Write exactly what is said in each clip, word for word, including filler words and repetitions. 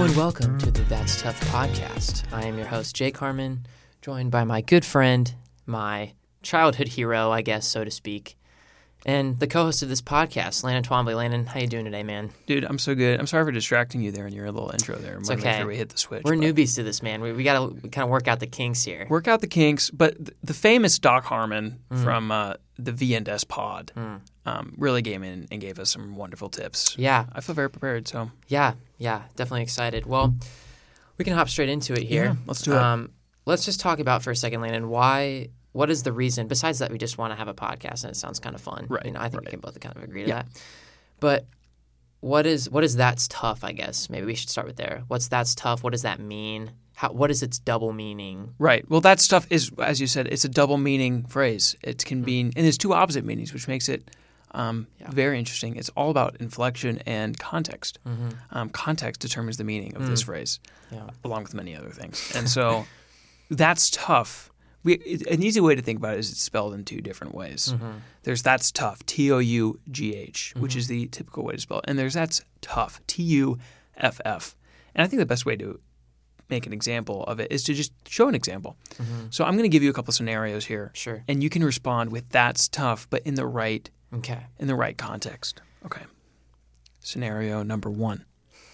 Hello and welcome to the That's Tough podcast. I am your host, Jake Harmon, joined by my good friend, my childhood hero, I guess, so to speak, and the co-host of this podcast, Landon Twombly. Landon, how you doing today, man? Dude, I'm so good. I'm sorry for distracting you there in your little intro there. It's I'm okay. Make sure we hit the switch. We're but newbies to this, man. We, we got to kind of work out the kinks here. Work out the kinks, but th- the famous Doc Harmon mm. from uh, the V and S pod mm. um, really came in and gave us some wonderful tips. Yeah. I feel very prepared, so. Yeah, yeah, definitely excited. Well, we can hop straight into it here. Yeah, let's do it. Um, let's just talk about for a second, Landon, why... What is the reason, besides that we just want to have a podcast and it sounds kind of fun? Right. You know, I think right. we can both kind of agree to yeah. that. But what is what is that's tough, I guess? Maybe we should start with there. What's that's tough? What does that mean? How, what is its double meaning? Right. Well, that stuff is, as you said, it's a double meaning phrase. It can mean, and there's two opposite meanings, which makes it um, yeah. very interesting. It's all about inflection and context. Mm-hmm. Um, context determines the meaning of mm. this phrase, yeah. along with many other things. And so that's tough. We, an easy way to think about it is it's spelled in two different ways. Mm-hmm. There's that's tough, T O U G H, mm-hmm. which is the typical way to spell it. And there's that's tough, T U F F. And I think the best way to make an example of it is to just show an example. Mm-hmm. So I'm going to give you a couple of scenarios here. Sure. And you can respond with that's tough, but in the right okay. in the right context. Okay. Scenario number one.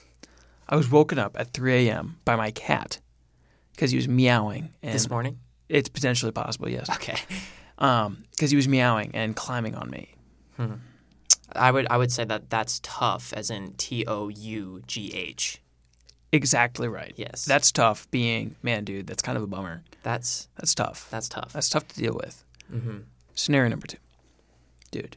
I was woken up at three a.m. by my cat because he was meowing. And this morning? It's potentially possible, yes. Okay. Um, because he was meowing and climbing on me. Hmm. I would I would say that that's tough, as in T O U G H. Exactly right. Yes. That's tough being, man, dude, that's kind of a bummer. That's That's tough. That's tough. That's tough to deal with. Mm-hmm. Scenario number two. Dude,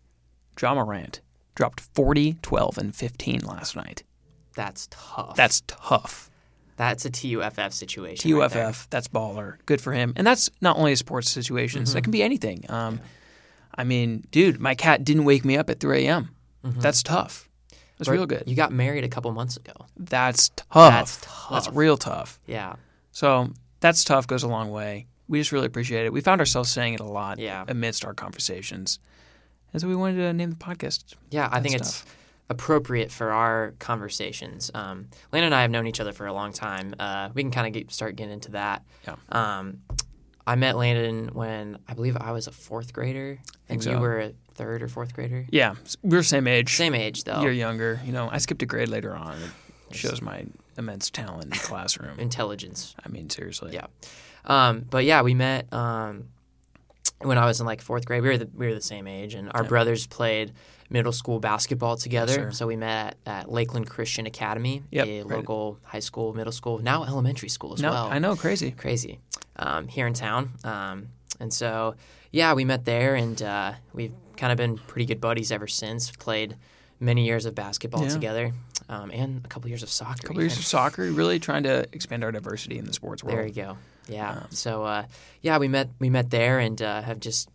Ja Morant dropped forty, twelve, and fifteen last night. That's tough. That's tough. That's a T U F F situation. T U F F, right that's baller. Good for him. And that's not only a sports situation. Mm-hmm. That can be anything. Um, yeah. I mean, dude, my cat didn't wake me up at three a.m. Mm-hmm. That's tough. That's but real good. You got married a couple months ago. That's tough. That's tough. That's real tough. Yeah. So that's tough goes a long way. We just really appreciate it. We found ourselves saying it a lot yeah. amidst our conversations. And so we wanted to name the podcast. Yeah, I that's think tough. it's appropriate for our conversations. Um, Lana and I have known each other for a long time. Uh, we can kind of get, start getting into that. Yeah. Um, I met Landon when I believe I was a fourth grader, and so. you were a third or fourth grader. Yeah, we were the same age. Same age, though. You're younger. You know, I skipped a grade later on. It shows my immense talent in the classroom. Intelligence. I mean, seriously. Yeah. Um, but yeah, we met um, when I was in like fourth grade. We were the, we were the same age, and our yeah. brothers played middle school basketball together. Yes, so we met at, at Lakeland Christian Academy, yep, a right. local high school, middle school, now elementary school as no, well. I know, crazy. Crazy. Um, here in town. Um, and so, yeah, we met there, and uh, we've kind of been pretty good buddies ever since. Played many years of basketball yeah. together um, and a couple years of soccer. A couple even. years of soccer, really trying to expand our diversity in the sports world. There you go. Yeah. Um, so, uh, yeah, we met we met there and uh, have just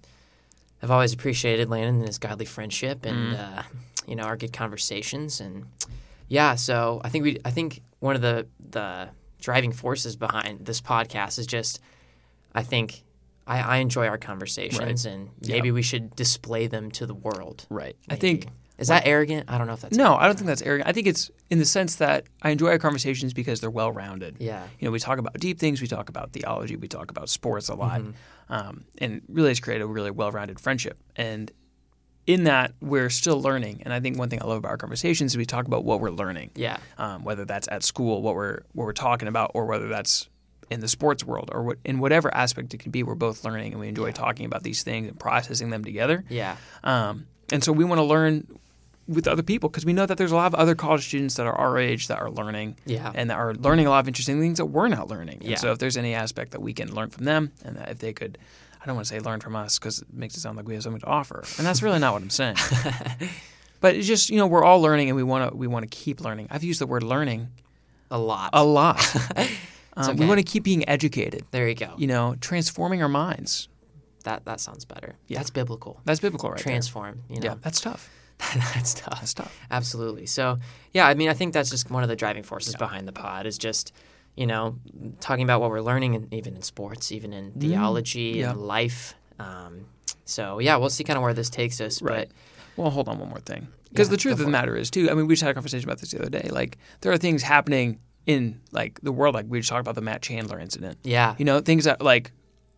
– I've always appreciated Landon and his godly friendship and, mm. uh, you know, our good conversations. And, yeah, so I think we I think one of the, the driving forces behind this podcast is just I think I, I enjoy our conversations right. and maybe yep. we should display them to the world. Right. Maybe. I think – Is that arrogant? I don't know if that's No, arrogant. I don't think that's arrogant. I think it's in the sense that I enjoy our conversations because they're well-rounded. Yeah. You know, we talk about deep things. We talk about theology. We talk about sports a lot. Mm-hmm. Um, and really it's created a really well-rounded friendship. And in that, we're still learning. And I think one thing I love about our conversations is we talk about what we're learning. Yeah. Um, whether that's at school, what we're what we're talking about, or whether that's in the sports world or what, in whatever aspect it can be, we're both learning and we enjoy yeah. talking about these things and processing them together. Yeah. Um, and so we want to learn with other people because we know that there's a lot of other college students that are our age that are learning yeah. and that are learning a lot of interesting things that we're not learning. Yeah. And so if there's any aspect that we can learn from them and that if they could, I don't want to say learn from us because it makes it sound like we have something to offer. And that's really not what I'm saying. But it's just, you know, we're all learning and we want to we want to keep learning. I've used the word learning a lot. A lot. um, okay. We want to keep being educated. There you go. You know, transforming our minds. That that sounds better. Yeah. That's biblical. That's biblical right Transform, there. you know. Yeah, that's tough. That's tough. That's tough. Absolutely. So, yeah, I mean, I think that's just one of the driving forces yeah. behind the pod is just, you know, talking about what we're learning, in, even in sports, even in mm. theology yeah. and life. Um, so, yeah, we'll see kind of where this takes us. Right. But, well, hold on one more thing. Because yeah, the truth of the matter is, too, I mean, we just had a conversation about this the other day. Like, there are things happening in like the world. Like we just talked about the Matt Chandler incident. Yeah. You know, things that like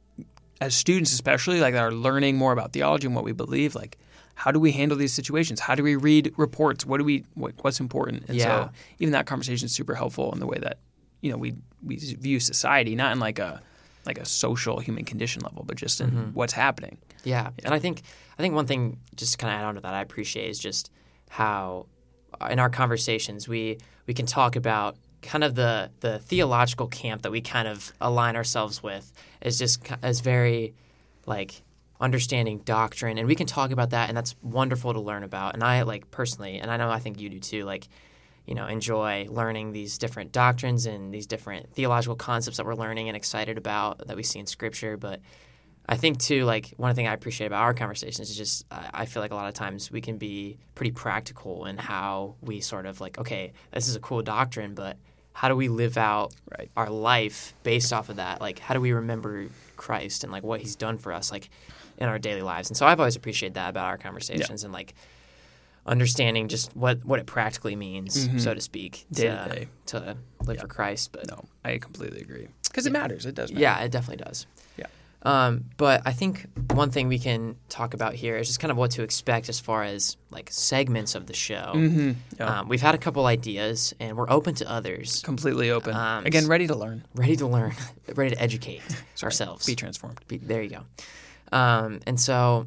as students especially like that are learning more about theology and what we believe, like how do we handle these situations? How do we read reports? What do we what, what's important? And Yeah. so even that conversation is super helpful in the way that, you know, we we view society, not in like a like a social human condition level, but just in Mm-hmm. what's happening. Yeah. And I think I think one thing just to kind of add on to that I appreciate is just how uh, in our conversations we we can talk about kind of the the theological camp that we kind of align ourselves with is just ki- as very like understanding doctrine, and we can talk about that, and that's wonderful to learn about. And I like personally, and I know I think you do too, like you know enjoy learning these different doctrines and these different theological concepts that we're learning and excited about that we see in Scripture. But I think too, like one thing I appreciate about our conversations is just I I feel like a lot of times we can be pretty practical in how we sort of like, okay, this is a cool doctrine, but how do we live out Right. our life based off of that? Like, how do we remember Christ and like what He's done for us, like in our daily lives? And so I've always appreciated that about our conversations and like understanding just what, what it practically means, Mhm. so to speak, Day to, to day. to live for Christ. But No, I completely agree. Because it matters. It does matter. yeah, it definitely does. Yeah. Um, but I think one thing we can talk about here is just kind of what to expect as far as like segments of the show. Mm-hmm. Yeah. Um, we've had a couple ideas, and we're open to others. completely open. um, Again, ready to learn. Ready to learn, ready to educate ourselves. Be transformed. Be, there you go. Um, and so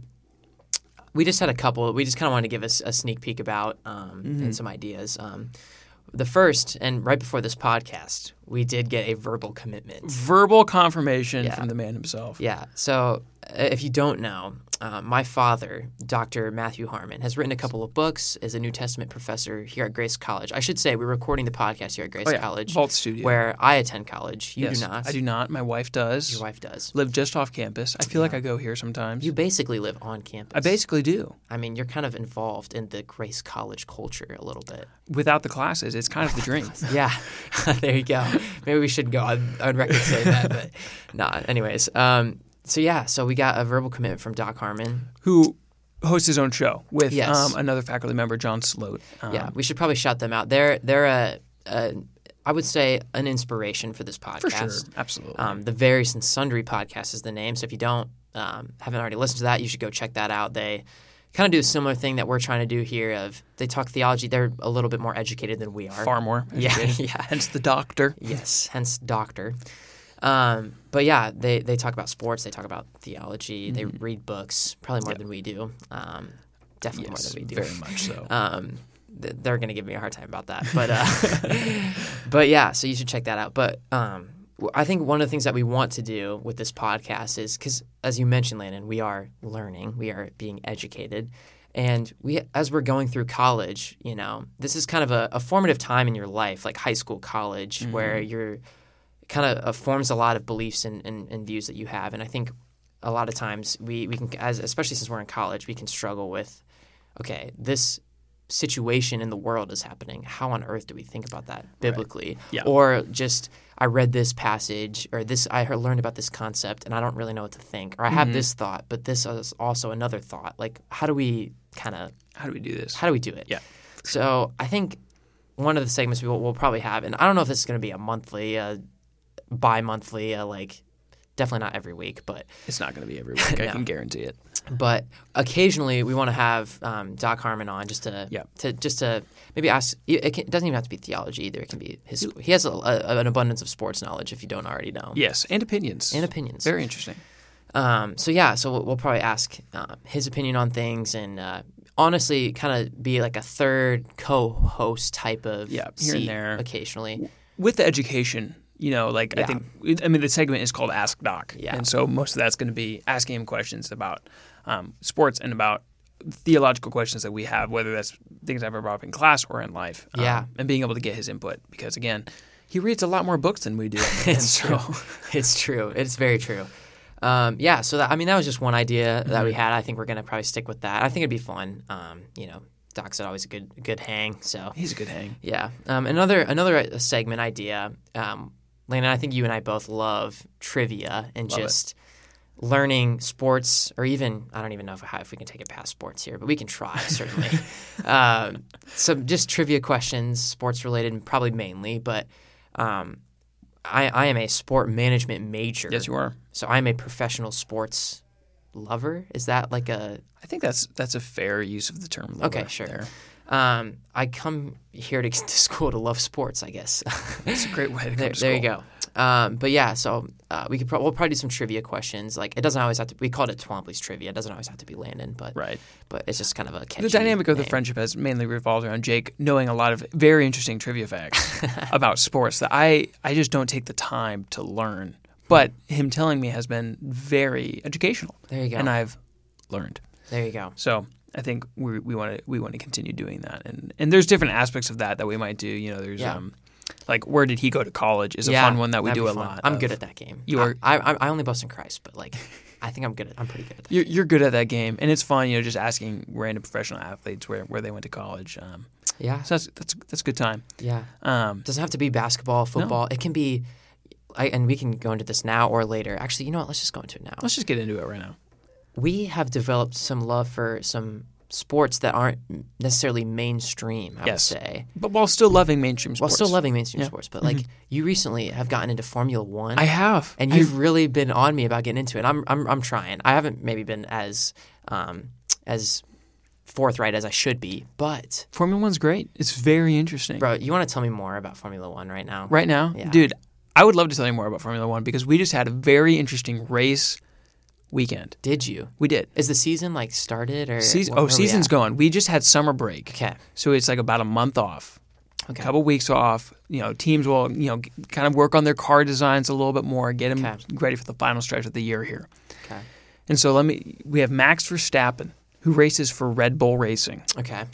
we just had a couple. We just kind of wanted to give us a sneak peek about um, Mm-hmm. and some ideas. Um, the first, and right before this podcast, we did get a verbal commitment. Verbal confirmation Yeah. from the man himself. Yeah. So uh, if you don't know, uh, my father, Doctor Matthew Harmon, has written a couple of books, is a New Testament professor here at Grace College. I should say we're recording the podcast here at Grace Oh, yeah. College, Vault Studio. where I attend college. You Yes. do not. I do not. My wife does. Your wife does. Live just off campus. I feel like I go here sometimes. You basically live on campus. I basically do. I mean, you're kind of involved in the Grace College culture a little bit. Without the classes, it's kind of the dream. Yeah, there you go. Maybe we should go on, on record say that, but nah. Anyways, um, so yeah, so we got a verbal commitment from Doc Harmon. Who hosts his own show with Yes. um, another faculty member, John Sloat. Um, Yeah, we should probably shout them out. They're they're a, a I would say an inspiration for this podcast. for sure. Absolutely. Um, the Various and Sundry podcast is the name. So if you don't um, haven't already listened to that, you should go check that out. They kind of do a similar thing that we're trying to do here. Of they talk theology. They're a little bit more educated than we are. Far more. Yeah, educated. yeah. Hence the doctor. Yes, hence doctor. Um, but yeah, they, they talk about sports. They talk about theology. They read books, probably more Yeah. than we do. Um, definitely Yes, more than we do. very much so. Um, th- they're going to give me a hard time about that. But uh, but yeah, so you should check that out. But um, w- I think one of the things that we want to do with this podcast is because, as you mentioned, Landon, we are learning, we are being educated. And we, as we're going through college, you know, this is kind of a, a formative time in your life, like high school, college, Mm-hmm. where you're kind of uh, forms a lot of beliefs and, and, and views that you have. And I think a lot of times we, we can, as especially since we're in college, we can struggle with, okay, this situation in the world is happening. How on earth do we think about that biblically? Yeah. Or just I read this passage or this I heard, learned about this concept and I don't really know what to think. Or I have Mhm. this thought, but this is also another thought. Like how do we kind of How do we do this? how do we do it? Yeah. So I think one of the segments we will we'll probably have, and I don't know if this is going to be a monthly, uh, bi-monthly, uh, like definitely not every week, but It's not going to be every week. I No. can guarantee it. but occasionally we want to have um, Doc Harmon on just to Yeah. to just to maybe ask. It, can, it doesn't even have to be theology either. It can be his. He has a, a, an abundance of sports knowledge if you don't already know. Yes, and opinions. And opinions. Very interesting. Um, so yeah, so we'll, we'll probably ask uh, his opinion on things and uh, honestly kind of be like a third co-host type of Yeah, here and seat there. occasionally. With the education, you know, like I Yeah. think, I mean, the segment is called Ask Doc. Yeah. And so most of that's going to be asking him questions about um, sports and about theological questions that we have, whether that's things I've ever brought up in class or in life. um, Yeah. And being able to get his input because, again, he reads a lot more books than we do. It's And so- true. It's true. It's very true. Um, yeah, so that, I mean that was just one idea that Mm-hmm. we had. I think we're gonna probably stick with that. I think it'd be fun. Um, you know, Doc's always a good good hang. So He's a good hang. yeah. Um, another another segment idea. Um, Lana, I think you and I both love trivia and Love it. just learning sports, or even I don't even know if, how, if we can take it past sports here, but we can try certainly. um, so just trivia questions, sports related, probably mainly, but. um, I, I am a sport management major. Yes, you are. So I'm a professional sports lover. Is that like a? I think that's that's a fair use of the term. Lover Okay, sure. There. Um, I come here to, to school to love sports, I guess. That's a great way to come there, to school. there you go. Um, but yeah, so uh, we could pro- we'll probably do some trivia questions. Like it doesn't always have to. We called it Twombly's trivia. It doesn't always have to be Landon, but Right. But it's just kind of a catchy The dynamic of the name. friendship has mainly revolved around Jake knowing a lot of very interesting trivia facts about sports that I, I just don't take the time to learn. But him telling me has been very educational. There you go. And I've learned. There you go. So I think we we want to we want to continue doing that. And and there's different aspects of that that we might do. You know, there's Yeah. um like where did he go to college is a Yeah, fun one that we that'd do be a fun. lot. I'm of. good at that game. You are- I, I I only boast in Christ, but like I think I'm good. At, I'm pretty good at that. You're, game. you're good at that game, and it's fun. You know, just asking random professional athletes where, where they went to college. Um, Yeah. so that's that's that's a good time. Yeah. Um, Doesn't have to be basketball, football. It can be. I, and we can go into this now or later. Actually, you know what? Let's just go into it now. let's just get into it right now. We have developed some love for some sports that aren't necessarily mainstream, I Yes. would say. But while still loving mainstream While sports. still loving mainstream Yeah. sports. But like you recently have gotten into Formula One. I have. And I've- you've really been on me about getting into it. I'm I'm I'm trying. I haven't maybe been as um as forthright as I should be, but Formula One's great. It's very interesting. bro, you want to tell me more about Formula One right now? Right now, Yeah. dude, I would love to tell you more about Formula One because we just had a very interesting race weekend. Did you? We did. Is the season like started or Season, where- oh, where we season's at? going. We just had summer break. Okay. So it's like about a month off. Okay. A couple weeks off. You know, teams will, you know, kind of work on their car designs a little bit more, get them Okay. ready for the final stretch of the year here. Okay. And so let me we have Max Verstappen, who races for Red Bull Racing. Okay.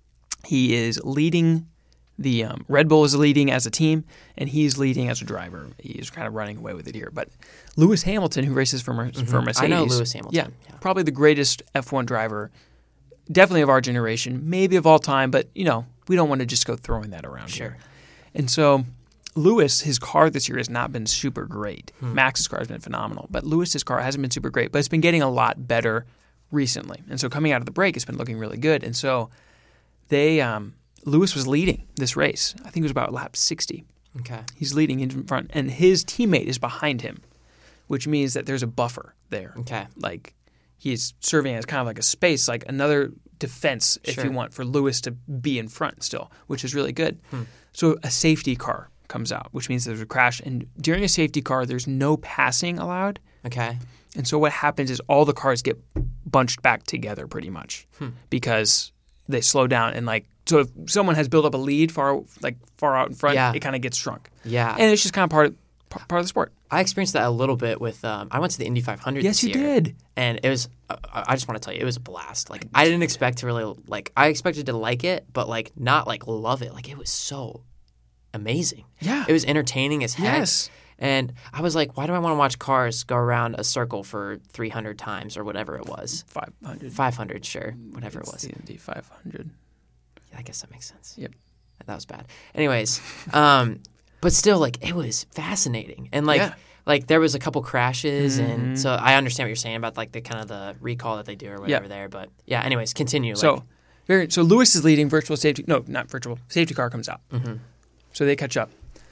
He is leading the um, Red Bull is leading as a team, and he's leading as a driver. He's kind of running away with it here. But Lewis Hamilton, who races for, Mer- for Mercedes, I know Lewis Hamilton. Yeah, Yeah. probably the greatest F one driver, definitely of our generation, maybe of all time. But you know, we don't want to just go throwing that around Sure. here. And so, Lewis, his car this year has not been super great. Hmm. Max's car has been phenomenal, but Lewis's car hasn't been super great. But it's been getting a lot better recently. And so, coming out of the break, it's been looking really good. And so, they um, Lewis was leading this race. I think it was about lap sixty. Okay. He's leading in front, and his teammate is behind him, which means that there's a buffer there. Okay. Like he's serving as kind of like a space, like another defense, if Sure. you want, for Lewis to be in front still, which is really good. Hmm. So a safety car comes out, which means there's a crash, and during a safety car, there's no passing allowed. Okay. And so what happens is all the cars get bunched back together pretty much Hmm. because they slow down and like so if someone has built up a lead far like far out in front, Yeah. it kind of gets shrunk. Yeah. And it's just kind of part of, part of the sport. I experienced that a little bit with. Um, I went to the Indy five hundred. Yes, this you year, did. and it was. Uh, I just want to tell you, it was a blast. Like I didn't expect to really like. I expected to like it, but like not like love it. Like it was so amazing. Yeah. It was entertaining as heck. Yes. And I was like, why do I want to watch cars go around a circle for three hundred times or whatever it was? five hundred. five hundred, sure, whatever it It's was. the Indy five hundred. I guess that makes sense. Yep. That was bad. Anyways, um, but still, like it was fascinating, and like Yeah. like there was a couple crashes, Mhm. and so I understand what you're saying about like the kind of the recall that they do or whatever there. But yeah, anyways, continue. So, like, very, so Lewis is leading. Virtual safety, no, not virtual. Safety car comes out. mhm. So they catch up.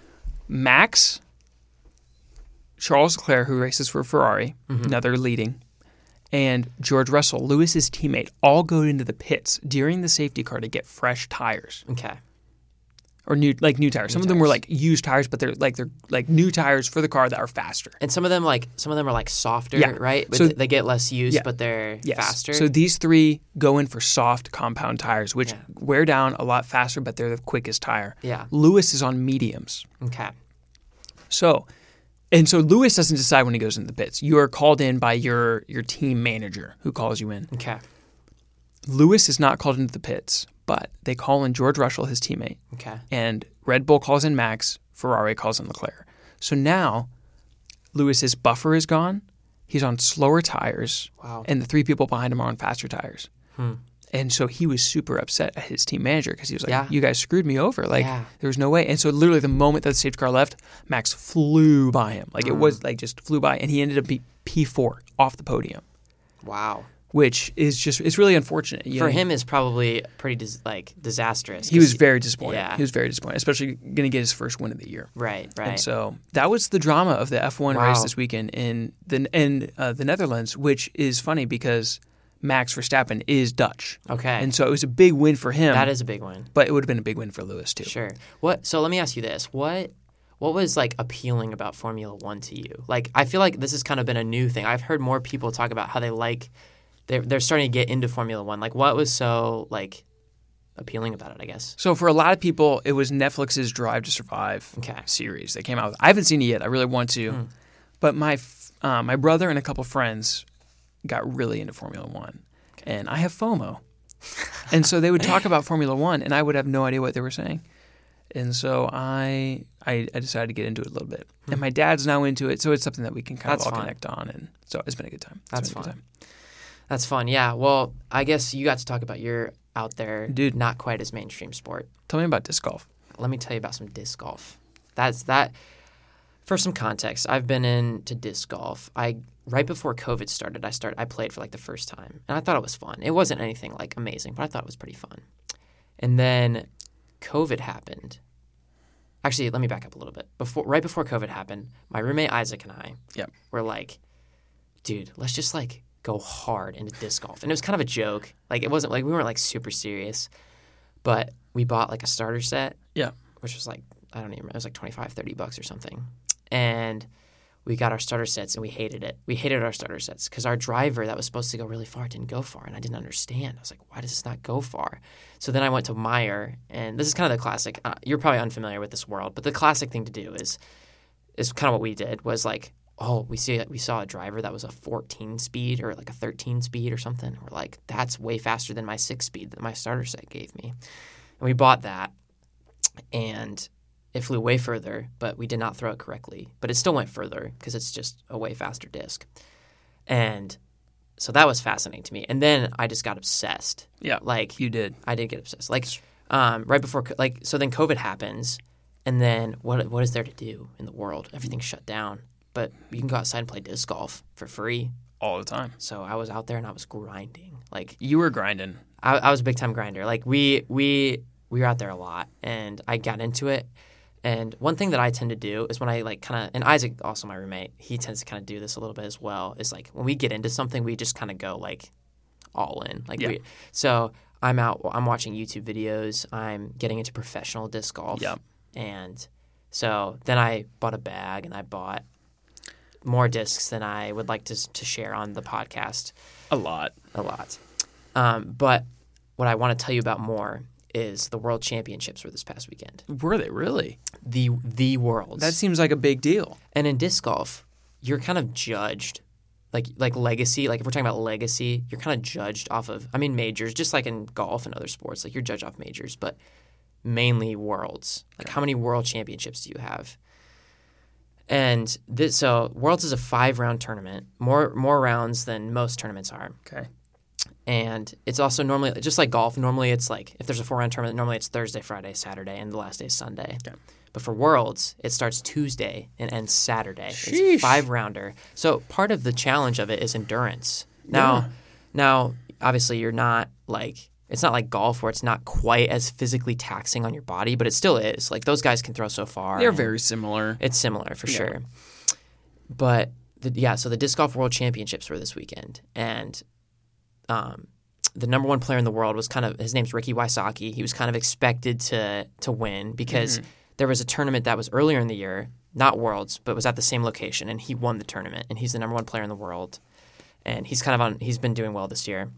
Max, Charles Leclerc, who races for Ferrari, Mm-hmm. another leading, and George Russell, Lewis's teammate, all go into the pits during the safety car to get fresh tires okay, or new, like new tires. Some of them were tires. like used tires, but they're like they're like new tires for the car that are faster. and some of them like some of them are like softer, Yeah. right? But So- they get less use, Yeah. but they're Yes. faster. So these three go in for soft compound tires, which Yeah. wear down a lot faster, but they're the quickest tire. yeah, Lewis is on mediums. okay, So, and so Lewis doesn't decide when he goes into the pits. You are called in by your your team manager who calls you in. okay, Lewis is not called into the pits, but they call in George Russell, his teammate, okay, and Red Bull calls in Max, Ferrari calls in Leclerc. So now Lewis's buffer is gone. He's on slower tires, wow, and the three people behind him are on faster tires. Hmm. And so he was super upset at his team manager because he was like, Yeah. you guys screwed me over. Like, Yeah. there was no way. And so literally the moment that the safety car left, Max flew by him. Like, it Mm. was like just flew by. And he ended up be P four off the podium, wow, which is just it's really unfortunate. You For know? him, is probably pretty dis- like disastrous. He was 'cause- very disappointed. Yeah. He was very disappointed, especially going to get his first win of the year. Right, right. And so that was the drama of the F one Wow. race this weekend in the in uh, the Netherlands, which is funny because Max Verstappen is Dutch. Okay. And so it was a big win for him. That is a big one. But it would have been a big win for Lewis too. Sure. What? So let me ask you this: What? What was like appealing about Formula One to you? Like, I feel like this has kind of been a new thing. I've heard more people talk about how they like. They're they're starting to get into Formula One. Like, what was so like appealing about it? I guess. So for a lot of people, it was Netflix's Drive to Survive Okay. series that came out. I haven't seen it yet. I really want to. Hmm. But my f- uh, my brother and a couple friends got really into Formula One, and I have FOMO, and so they would talk about Formula One, and I would have no idea what they were saying, and so I I, I decided to get into it a little bit, Hmm. and my dad's now into it, so it's something that we can kind That's of all fun. connect on, and so it's been a good time. It's That's been a good fun. time. That's fun. Yeah. Well, I guess you got to talk about your out there, Dude. not quite as mainstream sport. Tell me about disc golf. Let me tell you about some disc golf. That's that. For some context, I've been into disc golf. I right before COVID started, I started. I played for like the first time, and I thought it was fun. It wasn't anything like amazing, but I thought it was pretty fun. And then COVID happened. Actually, let me back up a little bit. Before, right before COVID happened, my roommate Isaac and I Yep. were like, "Dude, let's just like go hard into disc golf." And it was kind of a joke. Like it wasn't like we weren't like super serious, but we bought like a starter set. Yeah. Which was like, I don't even remember, it was like twenty-five, thirty bucks or something. And we got our starter sets and we hated it. We hated our starter sets because our driver that was supposed to go really far didn't go far. And I didn't understand. I was like, why does this not go far? So then I went to Meyer, and this is kind of the classic. Uh, you're probably unfamiliar with this world, but the classic thing to do is is kind of what we did was like, oh, we see we saw a driver that was a fourteen speed or like a thirteen speed or something. We're like, that's way faster than my six speed that my starter set gave me. And we bought that, and it flew way further, but we did not throw it correctly. But it still went further because it's just a way faster disc. And so that was fascinating to me. And then I just got obsessed. Yeah. Like You did. I did get obsessed. Like um, right before, co- like so then COVID happens, and then what what is there to do in the world? Everything's shut down. But you can go outside and play disc golf for free. All the time. So I was out there and I was grinding. Like You were grinding. I, I was a big time grinder. Like we we we were out there a lot, and I got into it. And one thing that I tend to do is when I like kind of, and Isaac, also my roommate, he tends to kind of do this a little bit as well. Is like when we get into something, we just kind of go like all in. Like Yeah. we, so I'm out, I'm watching YouTube videos. I'm getting into professional disc golf. Yep. And so then I bought a bag and I bought more discs than I would like to to share on the podcast. A lot. A lot. Um, but what I want to tell you about more is the World Championships were this past weekend. Were they really? The the Worlds. That seems like a big deal. And in disc golf, you're kind of judged, like like legacy. Like if we're talking about legacy, you're kind of judged off of. I mean, majors, just like in golf and other sports, like you're judged off majors, but mainly worlds. Like how many World Championships do you have? And this, so Worlds is a five round tournament, more more rounds than most tournaments are. Okay. And it's also normally, just like golf, normally it's like, if there's a four-round tournament, normally it's Thursday, Friday, Saturday, and the last day is Sunday. Okay. But for Worlds, it starts Tuesday and ends Saturday. Sheesh. It's five-rounder. So part of the challenge of it is endurance. Now, Yeah. now, obviously, you're not like, it's not like golf where it's not quite as physically taxing on your body, but it still is. Like, those guys can throw so far. They're and very similar. It's similar, for Yeah. sure. But, the, yeah, so the Disc Golf World Championships were this weekend, and Um, the number one player in the world was kind of, his name's Ricky Wysocki. He was kind of expected to to win because Mm-hmm. there was a tournament that was earlier in the year, not Worlds, but was at the same location, and he won the tournament. And he's the number one player in the world, and he's kind of on. He's been doing well this year.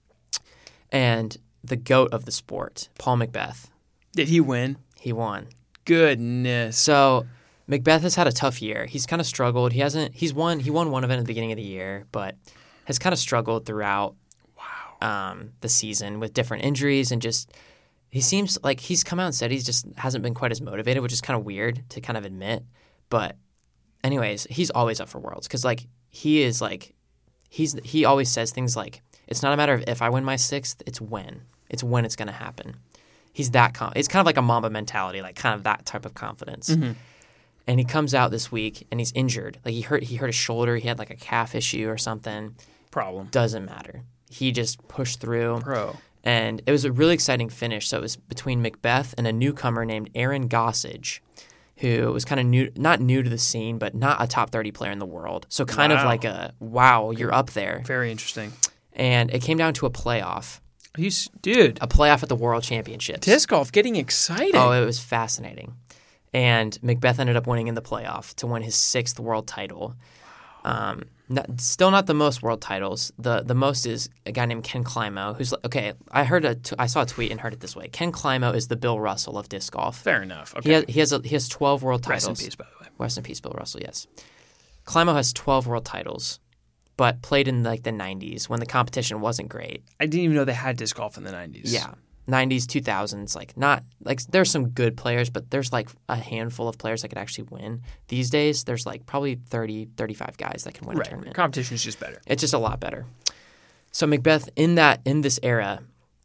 And the GOAT of the sport, Paul McBeth, Did he win? he won. Goodness. So Macbeth has had a tough year. He's kind of struggled. He hasn't. He's won. He won one event at the beginning of the year, but has kind of struggled throughout. Um, the season with different injuries and just he seems like he's come out and said he just hasn't been quite as motivated, which is kind of weird to kind of admit. But anyways, he's always up for Worlds because like he is like he's he always says things like it's not a matter of if I win my sixth, it's when it's when it's going to happen. He's that com- it's kind of like a Mamba mentality, like kind of that type of confidence. Mm-hmm. And he comes out this week and he's injured. Like he hurt he hurt his shoulder. He had like a calf issue or something. Problem. Doesn't matter. he just pushed through. Pro. And it was a really exciting finish. So it was between McBeth and a newcomer named Aaron Gossage, who was kind of new, not new to the scene, but not a top thirty player in the world. So kind wow. of like a, wow, you're up there. Very interesting. And it came down to a playoff. You, dude. A playoff at the World Championships. Disc golf getting exciting. Oh, it was fascinating. And McBeth ended up winning in the playoff to win his sixth world title. Um, not, still not the most world titles. The the most is a guy named Ken Climo, who's okay. I heard a t- I saw a tweet and heard it this way. Ken Climo is the Bill Russell of disc golf. Fair enough. Okay. He has he has, a, he has twelve world titles. Rest in peace, by the way. Rest in peace, Bill Russell. Yes, Climo has twelve world titles, but played in like the nineties when the competition wasn't great. I didn't even know they had disc golf in the nineties. Yeah. nineties, two thousands, like not like there's some good players, but there's like a handful of players that could actually win. These days, there's like probably thirty, thirty-five guys that can win right. a tournament. Competition is just better. It's just a lot better. So McBeth in that in this era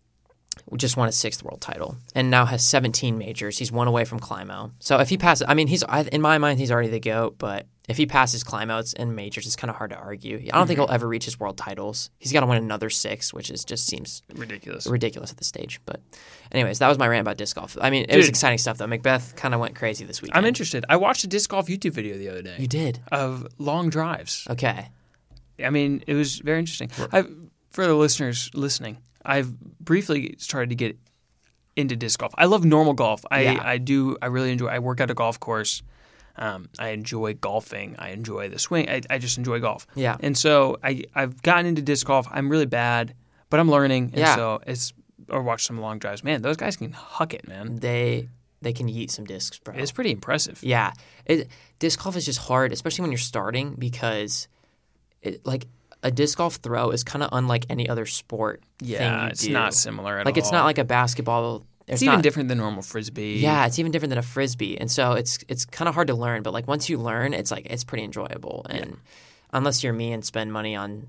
just won a sixth world title and now has seventeen majors. He's one away from Climo. So if he passes, I mean, he's in my mind he's already the GOAT, but if he passes Climo it's in majors, it's kind of hard to argue. I don't mm-hmm. think he'll ever reach his world titles. He's got to win another six, which is just seems ridiculous. Ridiculous at this stage. But anyways, that was my rant about disc golf. I mean, it Dude. was exciting stuff though. McBeth kind of went crazy this weekend. I'm interested. I watched a disc golf YouTube video the other day. You did? Of long drives. Okay. I mean, it was very interesting. I've, for the listeners listening, I've briefly started to get into disc golf. I love normal golf. I, yeah. I do. I really enjoy. I work at a golf course. Um, I enjoy golfing. I enjoy the swing. I, I just enjoy golf. Yeah. And so I I've gotten into disc golf. I'm really bad, but I'm learning. And yeah. so it's or watch some long drives. Man, those guys can huck it, man. They they can yeet some discs, bro. It's pretty impressive. Yeah. It, disc golf is just hard, especially when you're starting, because it, like a disc golf throw is kind of unlike any other sport. Yeah, thing you it's do. not similar at like all. It's not like a basketball. It's, it's even not, different than normal frisbee. Yeah, it's even different than a frisbee, and so it's it's kind of hard to learn. But like once you learn, it's like it's pretty enjoyable. And yeah. unless you're me and spend money on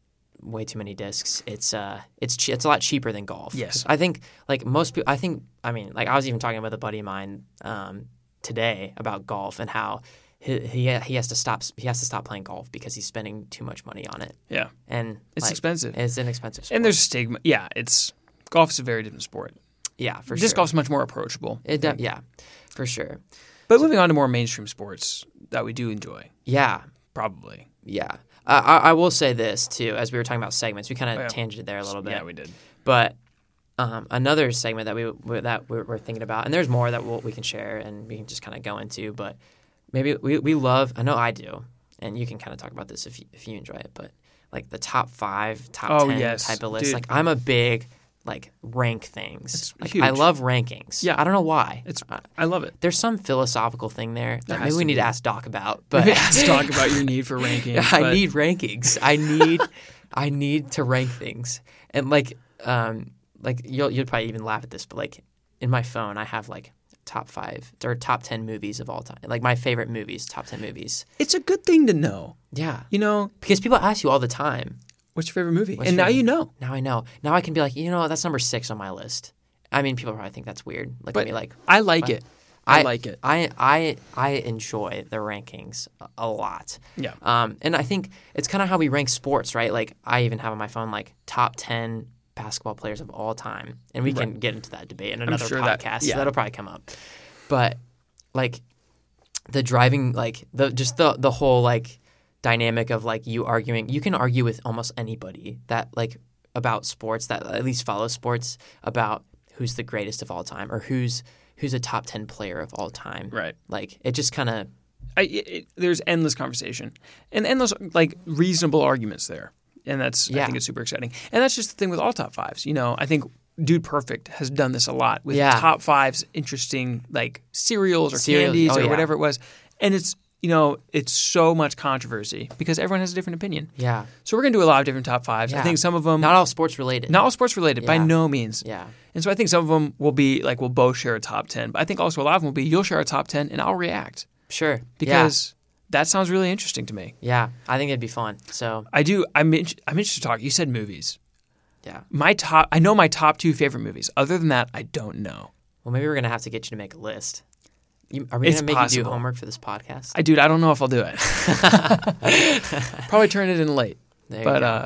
way too many discs, it's uh it's che- it's a lot cheaper than golf. Yes, I think like most people. I think I mean like I was even talking with a buddy of mine um, today about golf and how he, he he has to stop he has to stop playing golf because he's spending too much money on it. Yeah, and it's like, expensive. It's an expensive sport. And there's stigma. Yeah, it's golf is a very different sport. Yeah, for Disc sure. Disc golf's much more approachable. It de- yeah, for sure. But so, moving on to more mainstream sports that we do enjoy. Yeah. Probably. Yeah. Uh, I, I will say this, too, as we were talking about segments. We kind of oh, yeah. tangented there a little bit. Yeah, we did. But um, another segment that, we, we that we're, we're thinking about, and there's more that we'll, we can share and we can just kind of go into, but maybe we, we love, I know I do, and you can kind of talk about this if you, if you enjoy it, but like the top five, top oh, ten yes. type of list. Dude. Like I'm a big... like rank things. It's like huge. I love rankings. Yeah. I don't know why. It's I love it. There's some philosophical thing there that there maybe we to need be. to ask Doc about. But maybe ask Doc about your need for rankings. I but... need rankings. I need I need to rank things. And like um like you'll you'll probably even laugh at this, but like in my phone I have like top five or top ten movies of all time. Like my favorite movies, top ten movies. It's a good thing to know. Yeah. You know, because people ask you all the time. What's your favorite movie? What's and now favorite? you know. Now I know. Now I can be like, you know, that's number six on my list. I mean, people probably think that's weird. Like, but me, like I like it. I, I like it. I, I I enjoy the rankings a, a lot. Yeah. Um, and I think it's kind of how we rank sports, right? Like, I even have on my phone like top ten basketball players of all time, and we can right. get into that debate in another sure podcast. That, yeah. So that'll probably come up. But like the driving, like the just the the whole like. dynamic of like you arguing you can argue with almost anybody that like about sports that at least follows sports about who's the greatest of all time or who's who's a top ten player of all time. Right. Like it just kind of there's endless conversation and endless like reasonable arguments there. And that's yeah. I think it's super exciting. And that's just the thing with all top fives. You know, I think Dude Perfect has done this a lot with yeah. top fives interesting like cereals or Cereals. candies oh, or yeah. whatever it was. And it's You know, it's so much controversy because everyone has a different opinion. Yeah. So we're going to do a lot of different top fives. Yeah. I think some of them... Not all sports related. Not all sports related, yeah. by no means. Yeah. And so I think some of them will be like, we'll both share a top ten. But I think also a lot of them will be, you'll share a top ten and I'll react. Sure. Because yeah. that sounds really interesting to me. Yeah. I think it'd be fun. So I do. I'm, in, I'm interested to talk. You said movies. Yeah. My top... I know my top two favorite movies. Other than that, I don't know. Well, maybe we're going to have to get you to make a list. You, are we going to make possible. you do homework for this podcast? I dude, I don't know if I'll do it. Probably turn it in late. There but you go. uh,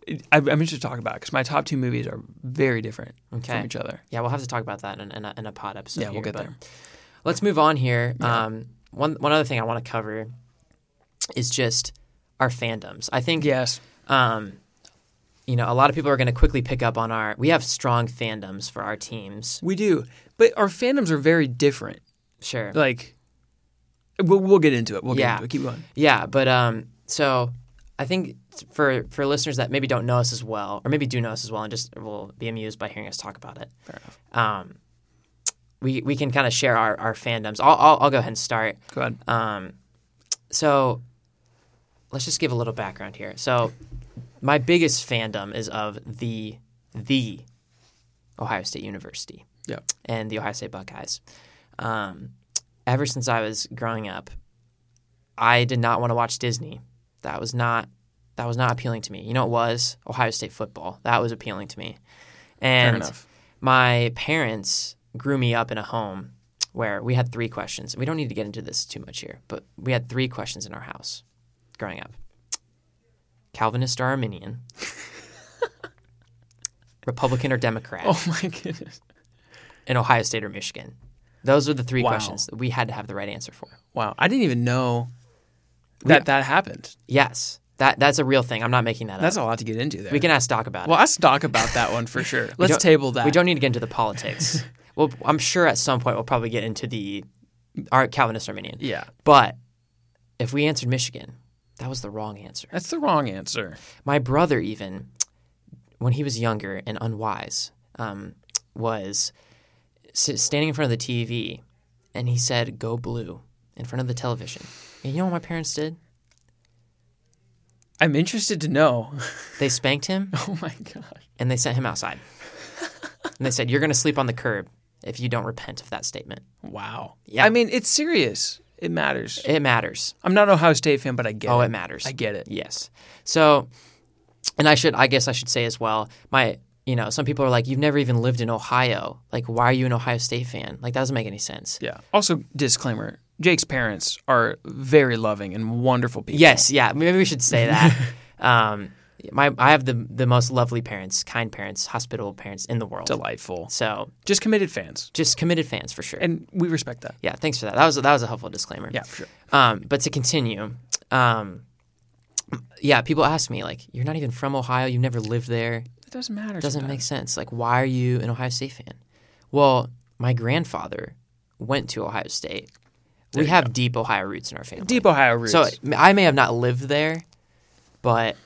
I'm interested to talk about because my top two movies are very different okay. from each other. Yeah, we'll have to talk about that in, in, a, in a pod episode. Yeah, here, we'll get but there. Let's move on here. Yeah. Um, one one other thing I want to cover is just our fandoms. I think yes. Um, you know, a lot of people are going to quickly pick up on our. We have strong fandoms for our teams. We do, but our fandoms are very different. Sure. Like, we'll, we'll get into it. We'll yeah. get into it. Keep going. Yeah, but um, so I think for for listeners that maybe don't know us as well, or maybe do know us as well, and just will be amused by hearing us talk about it. Fair enough. Um, we we can kind of share our, our fandoms. I'll, I'll I'll go ahead and start. Go ahead. Um, so let's just give a little background here. So my biggest fandom is of the the Ohio State University. Yeah. And the Ohio State Buckeyes. Um, ever since I was growing up, I did not want to watch Disney. That was not that was not appealing to me. You know what it was? Ohio State football. That was appealing to me. And Fair enough. My parents grew me up in a home where we had three questions. We don't need to get into this too much here, but we had three questions in our house growing up. Calvinist or Arminian? Republican or Democrat? Oh, my goodness. And Ohio State or Michigan? Those are the three Wow. questions that we had to have the right answer for. Wow. I didn't even know that We- that happened. Yes. That That's a real thing. I'm not making that That's up. a lot to get into there. We can ask Doc about well, it. let's talk about that one for sure. We Let's don't- table that. We don't need to get into the politics. Well, I'm sure at some point we'll probably get into the our Calvinist Arminian. Yeah. But if we answered Michigan, that was the wrong answer. That's the wrong answer. My brother, even when he was younger and unwise, um, was s- standing in front of the T V, and he said, "Go blue," in front of the television. And you know what my parents did? I'm interested to know. They spanked him, Oh, my gosh. and they sent him outside. And they said, "You're going to sleep on the curb if you don't repent of that statement." Wow. Yeah. I mean, it's serious. It matters. It matters. I'm not an Ohio State fan, but I get it. Oh, it matters. I get it. Yes. So, and I should, I guess I should say as well, my, you know, some people are like, "You've never even lived in Ohio. Like, why are you an Ohio State fan? Like, that doesn't make any sense." Yeah. Also, disclaimer, Jake's parents are very loving and wonderful people. Yes. Yeah. Maybe we should say that. um, my, I have the the most lovely parents, kind parents, hospitable parents in the world. Delightful. So, Just committed fans. just committed fans for sure. And we respect that. yeah. Thanks for that. That was that was a helpful disclaimer. Yeah, for sure. Um, but to continue, um, yeah, people ask me like, "You're not even from Ohio. You've never lived there. It doesn't matter. It doesn't make sometimes. sense. Like, why are you an Ohio State fan?" Well, my grandfather went to Ohio State. There We you have go. deep Ohio roots in our family. Deep Ohio roots. So I may have not lived there, but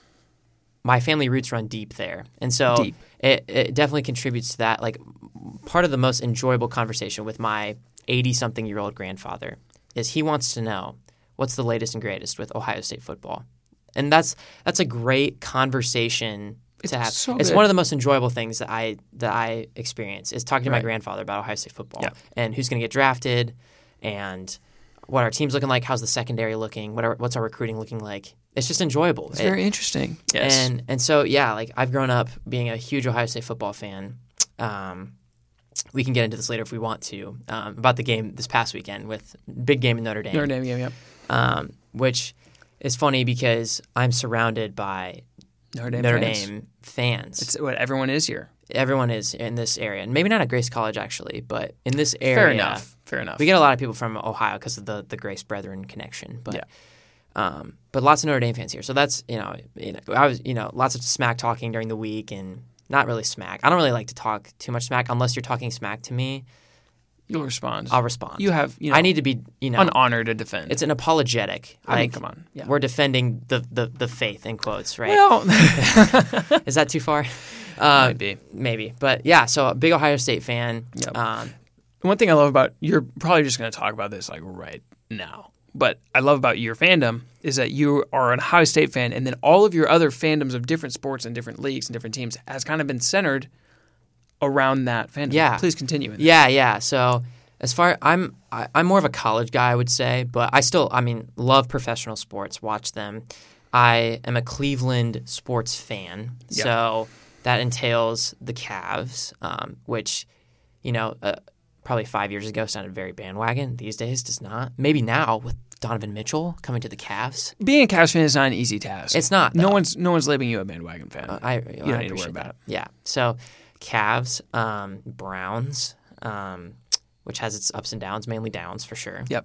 my family roots run deep there. And so Deep. It, it definitely contributes to that. Like, part of the most enjoyable conversation with my eighty-something-year-old grandfather is he wants to know what's the latest and greatest with Ohio State football. And that's that's a great conversation It's to have. so it's good. one of the most enjoyable things that I that I experience is talking to my Right. grandfather about Ohio State football Yeah. and who's going to get drafted and what our team's looking like, how's the secondary looking, what are, what's our recruiting looking like. It's just enjoyable. It's It- very interesting. Yes. and and so yeah, like I've grown up being a huge Ohio State football fan. Um, we can get into this later if we want to um, about the game this past weekend with big game in Notre Dame. Notre Dame game, yep. Um, which is funny because I'm surrounded by Notre Dame Notre fans. Dame fans. It's what everyone is here. Everyone is in this area, and maybe not at Grace College actually, but in this area. Fair enough. Fair enough. We get a lot of people from Ohio because of the the Grace Brethren connection, but Yeah. um, but lots of Notre Dame fans here. So that's you know, you know, I was you know, lots of smack talking during the week, and not really smack. I don't really like to talk too much smack unless you're talking smack to me. You'll respond. I'll respond. You have, you know, I need to be you know, an honor to defend. it's an apologetic. I mean, Like, come on. Yeah. we're defending the, the the faith in quotes, right? Well, Is that too far? Uh, might be. Maybe, but yeah. So a big Ohio State fan. Yep. Um, One thing I love about you're probably just going to talk about this like right now, but I love about your fandom is that you are an Ohio State fan, and then all of your other fandoms of different sports and different leagues and different teams has kind of been centered around that fandom. Yeah. Please continue. In Yeah, yeah. So as far I'm I, I'm more of a college guy, I would say, but I still I mean love professional sports, watch them. I am a Cleveland sports fan, Yeah. so that entails the Cavs, um, which you know uh, probably five years ago sounded very bandwagon. These days does not. Maybe now with Donovan Mitchell coming to the Cavs. Being a Cavs fan is not an easy task. It's not. No though. one's no one's labeling you a bandwagon fan. Uh, I, you don't I need to worry appreciate about that. it. Yeah. So, Cavs, um, Browns, um, which has its ups and downs, mainly downs for sure. Yep.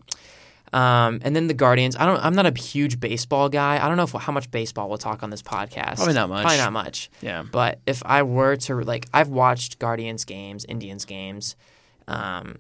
Um, and then the Guardians. I don't. I'm not a huge baseball guy. I don't know if, how much baseball we'll talk on this podcast. Probably not much. Probably not much. Yeah. But if I were to like, I've watched Guardians games, Indians games, um,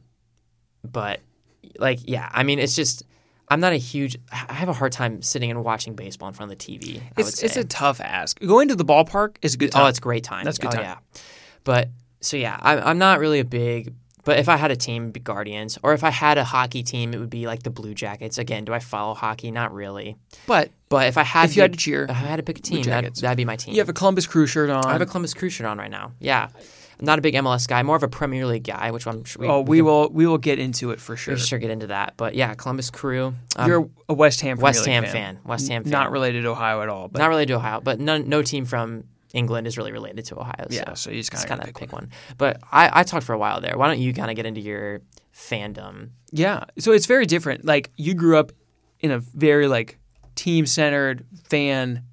but like, yeah. I mean, it's just. I'm not a huge. I have a hard time sitting and watching baseball in front of the T V. I It's would say. it's a tough ask. Going to the ballpark is a good time. Oh, it's a great time. That's a good oh, time. Yeah. But so yeah, I, I'm not really a big. But if I had a team, it'd be Guardians, or if I had a hockey team, it would be like the Blue Jackets. Again, do I follow hockey? Not really. But But if I had, if you to, had to cheer, if I had to pick a team, Blue that, Jackets. that'd be my team. you have a Columbus Crew shirt on. I have a Columbus Crew shirt on right now. Yeah, I'm not a big M L S guy. More of a Premier League guy, which I'm sure we, oh, we, can, will we will get into it for sure. we sure get into that. But yeah, Columbus Crew. Um, You're a West Ham Premier West League Ham fan. fan. West Ham fan. Not related to Ohio at all. But Not related to Ohio, but no, no team from England is really related to Ohio. yeah, so, so you just just kind kind of of pick one. But I, I talked for a while there. Why don't you kind of get into your fandom? Yeah, so it's very different. Like you grew up in a very like team centered fan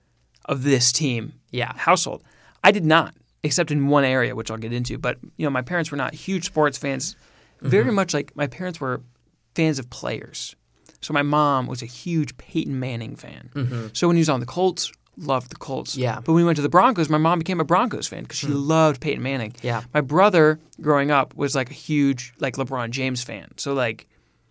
of this team Yeah. household. I did not, except in one area, which I'll get into. But you know, my parents were not huge sports fans. Very Mm-hmm. much like my parents were fans of players. So my mom was a huge Peyton Manning fan. Mm-hmm. So when he was on the Colts, loved the Colts. Yeah. But when we went to the Broncos, my mom became a Broncos fan because she loved Peyton Manning. Yeah. My brother, growing up, was like a huge like LeBron James fan. So like,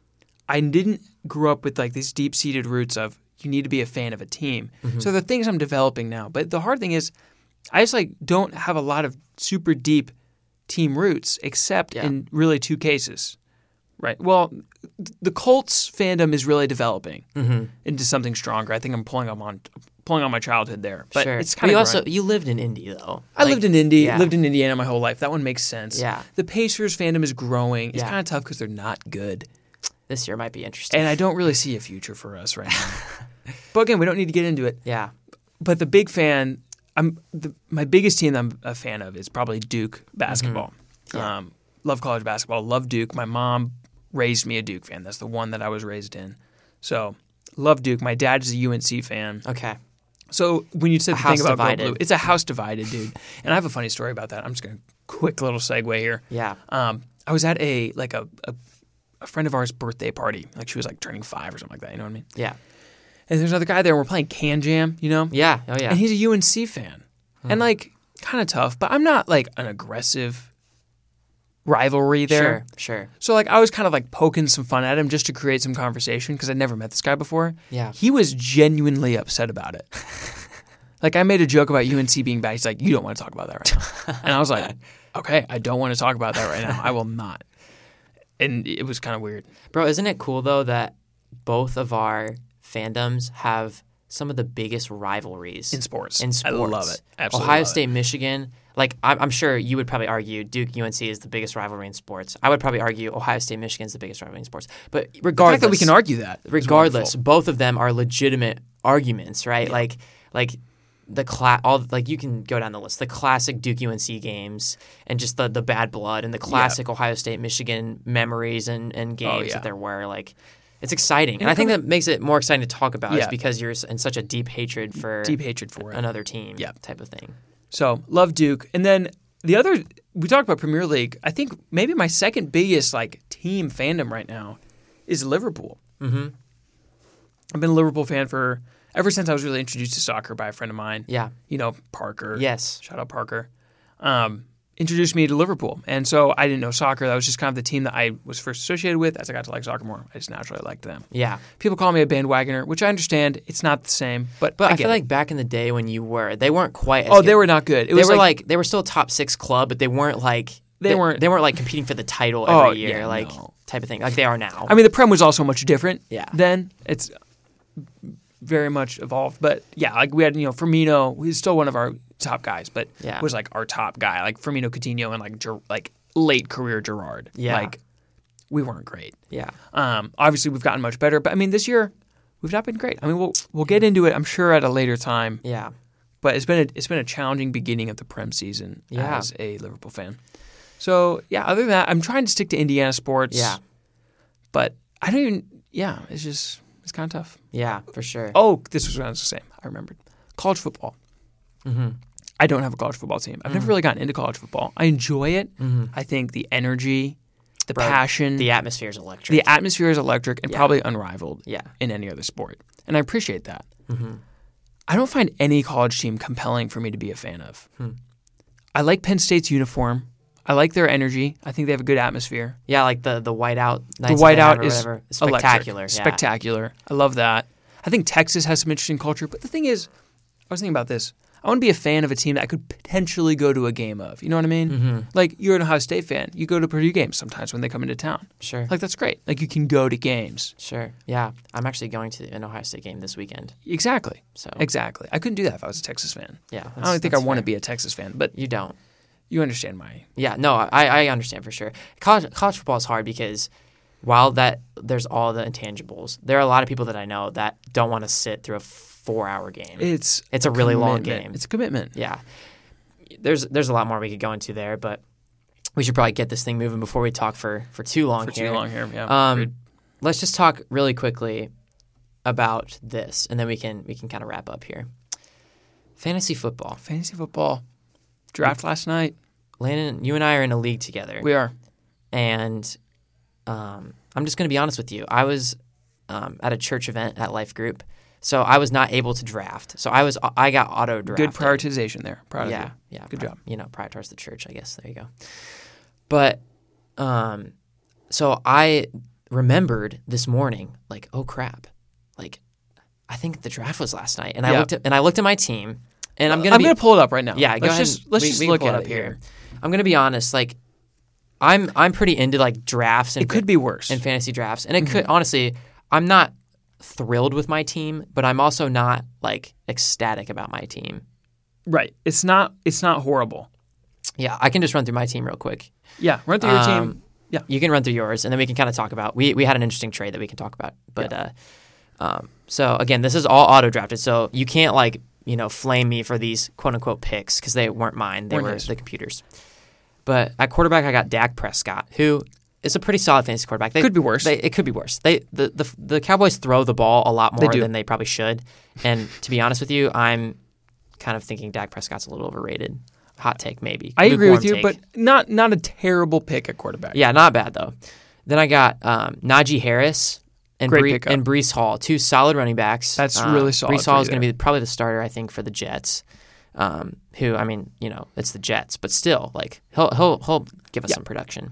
I didn't grow up with like these deep seated roots of you need to be a fan of a team. Mm-hmm. So the things I'm developing now. But the hard thing is, I just like don't have a lot of super deep team roots except Yeah. in really two cases. Right. Well, th- the Colts fandom is really developing Mm-hmm. into something stronger. I think I'm pulling up on pulling on my childhood there. But sure. it's But kind you of also you lived in Indy though. I Like, lived in Indy, yeah. lived in Indiana my whole life. That one makes sense. Yeah. The Pacers fandom is growing. It's Yeah. kind of tough because they're not good. This year might be interesting. And I don't really see a future for us right now. But again, we don't need to get into it. yeah. But the big fan, I'm the, my biggest team that I'm a fan of is probably Duke basketball. Mm-hmm. Yeah. Um, love college basketball. Love Duke. My mom raised me a Duke fan. That's the one that I was raised in. So love Duke. My dad is a U N C fan. Okay. So when you said A the house thing about Go divided. Blue, it's a house divided, dude. And I have a funny story about that. I'm just going to quick little segue here. Yeah. Um, I was at a like a, a a friend of ours' birthday party. Like she was like turning five or something like that. You know what I mean? Yeah. And there's another guy there. And we're playing Can Jam. You know? Yeah. Oh yeah. And he's a U N C fan. And like kind of tough, but I'm not like an aggressive rivalry there. Sure. Sure. So like I was kind of like poking some fun at him just to create some conversation because I'd never met this guy before. Yeah. He was genuinely upset about it. Like I made a joke about U N C being bad. He's like, you don't want to talk about that right now. And I was like, okay, I don't want to talk about that right now. I will not. And it was kind of weird. Bro, isn't it cool though that both of our fandoms have some of the biggest rivalries In sports. In I sports, love it. Absolutely Ohio love it. State, Michigan. Like I'm, I'm sure you would probably argue Duke U N C is the biggest rivalry in sports. I would probably argue Ohio State, Michigan is the biggest rivalry in sports. But The regardless, fact that we can argue that. is regardless, wonderful. both of them are legitimate arguments, right? Like, like the cla- all like you can go down the list, the classic Duke U N C games, and just the the bad blood, and the classic Ohio State Michigan memories and and games yeah. that there were. Like, it's exciting, and, it I think comes- that makes it more exciting to talk about. Is Yeah. because you're in such a deep hatred for Deep hatred for it. another team, Yeah. type of thing. So love Duke. And then the other, we talked about Premier League. I think maybe my second biggest like team fandom right now is Liverpool. Mm-hmm. I've been a Liverpool fan for ever since I was really introduced to soccer by a friend of mine. Yeah. You know, Parker. Yes. Shout out Parker. Um, introduced me to Liverpool. And so I didn't know soccer. That was just kind of the team that I was first associated with. As I got to like soccer more, I just naturally liked them. Yeah. People call me a bandwagoner, which I understand. It's not the same, but, But I, I, get feel it. like back in the day when you were, they weren't quite. As Oh, good. they were not good. It They was were like, like, they were still a top six club, but they weren't like They weren't- they weren't like competing for the title Oh, every year, yeah, like no. type of thing, like they are now. I mean, the Prem was also much different. Yeah. Then it's very much evolved, but yeah, like we had you know Firmino. He's still one of our top guys, but Yeah. was like our top guy, like Firmino, Coutinho, and like Ger- like late career Gerrard. Yeah. Like we weren't great. yeah, Um, obviously, we've gotten much better, but I mean, this year we've not been great. I mean, we'll we'll get into it, I'm sure, at a later time. yeah, But it's been a, it's been a challenging beginning of the Prem season Yeah. as a Liverpool fan. So yeah, other than that, I'm trying to stick to Indiana sports. yeah. But I don't even. Yeah, it's just It's kind of tough. Yeah, for sure. Oh, this was what I was saying. I remembered. College football. Mm-hmm. I don't have a college football team. I've mm-hmm. never really gotten into college football. I enjoy it. Mm-hmm. I think the energy, the Bro, passion. The atmosphere is electric. The atmosphere is electric and yeah. probably unrivaled yeah. in any other sport. And I appreciate that. Mm-hmm. I don't find any college team compelling for me to be a fan of. Hmm. I like Penn State's uniform. I like their energy. I think they have a good atmosphere. Yeah, like the, the whiteout. The whiteout is spectacular. Yeah. Spectacular. I love that. I think Texas has some interesting culture. But the thing is, I was thinking about this. I want to be a fan of a team that I could potentially go to a game of. You know what I mean? Mm-hmm. Like, you're an Ohio State fan. You go to Purdue games sometimes when they come into town. Sure. Like, that's great. Like, you can go to games. Sure. Yeah. I'm actually going to an Ohio State game this weekend. Exactly. So Exactly. I couldn't do that if I was a Texas fan. Yeah. I don't think I want to be a Texas fan, but you don't. You understand my... Yeah. No, I, I understand for sure. College, college football is hard because while that there's all the intangibles, there are a lot of people that I know that don't want to sit through a four-hour game. It's it's a, a really long game. It's a commitment. Yeah. There's there's a lot more we could go into there, but we should probably get this thing moving before we talk for, for too long for here. too long here, yeah. Um, let's just talk really quickly about this, and then we can we can kind of wrap up here. Fantasy football. Fantasy football. Draft last night. Landon, you and I are in a league together. We are. And um, I'm just going to be honest with you. I was um, at a church event at Life Group, so I was not able to draft. So I was I got auto drafted. Good prioritization there. Proud yeah, of you. Yeah, good pri- job. You know, prioritize the church, I guess. There you go. But um, so I remembered this morning, like, oh crap, like I think the draft was last night, and I yeah. looked at and I looked at my team, and I'm gonna I'm be, gonna pull it up right now. Yeah, let's go ahead. Just, let's we, just we look pull at it it up here. here. I'm gonna be honest, like I'm I'm pretty into like drafts. And it could be worse in fantasy drafts, and it mm-hmm. could honestly. I'm not thrilled with my team, but I'm also not like ecstatic about my team. Right. It's not. It's not horrible. Yeah, I can just run through my team real quick. Yeah, run through your um, team. Yeah, you can run through yours, and then we can kind of talk about. We we had an interesting trade that we can talk about, but yeah. uh, um, so again, this is all auto drafted, so you can't like you know flame me for these quote unquote picks because they weren't mine; they weren't were his. the computer's. But at quarterback, I got Dak Prescott, who is a pretty solid fantasy quarterback. They, could be worse. They, it could be worse. They the, the the Cowboys throw the ball a lot more they than they probably should, and to be honest with you, I'm kind of thinking Dak Prescott's a little overrated. Hot take, maybe. I agree with you, take. but not not a terrible pick at quarterback. Yeah, not bad though. Then I got um, Najee Harris and Bree, and Breece Hall, two solid running backs. That's um, really solid. Breece Hall is going to be probably the starter, I think, for the Jets. Um, who, I mean, you know, it's the Jets, but still, like he'll he'll he'll give us yeah. some production.